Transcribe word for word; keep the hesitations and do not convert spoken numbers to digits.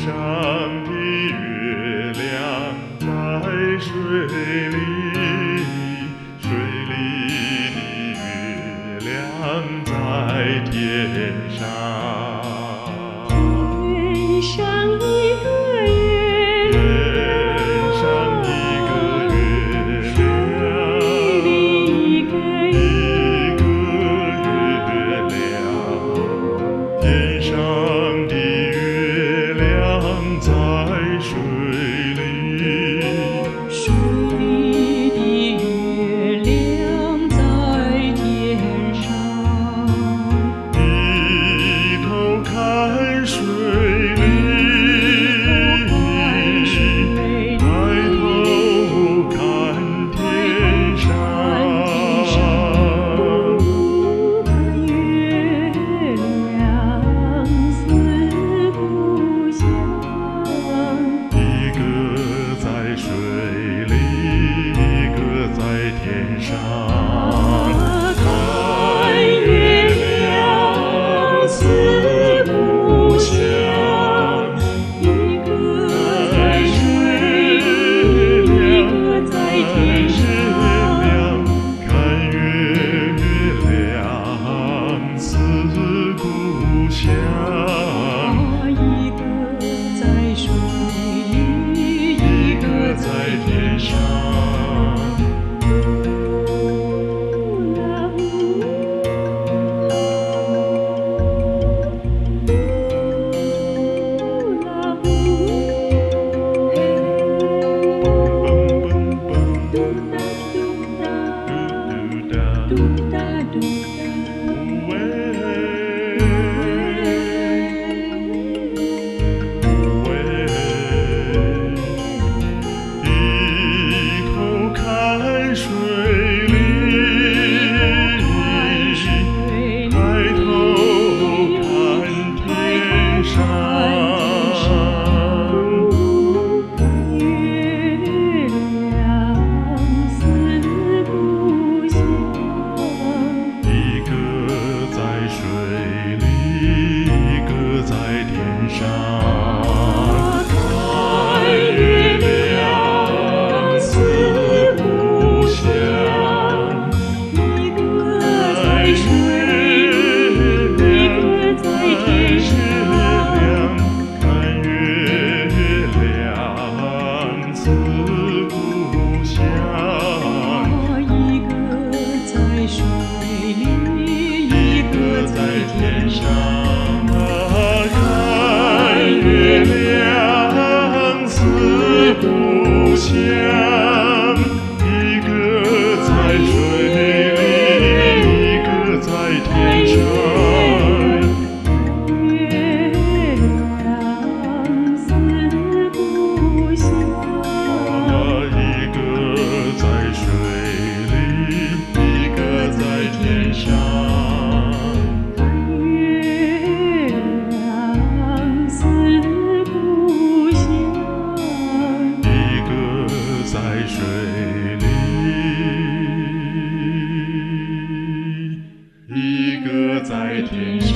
上的月亮在水里，水里的月亮在天上。 天上一个月亮， 天上一个月亮， 水里一个一个月亮，天上的月亮在水里， 水里的月亮在天上。 低头看水里，抬头看天上。 看月亮似故乡， 一个在水里，一个在天上。 看月亮似故乡，一个在水里，一个在天上。 看月亮似故乡， 一个在水里，一个在天上。 低头看水里，抬头看天上。 月亮似故乡， 一个在水里，一个在天上。看月亮似故乡， 一个在水里，一个在天上。 看月亮似故乡， 一个在水里，一个在天上。 看月亮似故乡，一个在水里，一个在天上。 月亮似故乡， 一个在水里，一个在天上。 月亮似故乡， 一个在水里，一个在天上。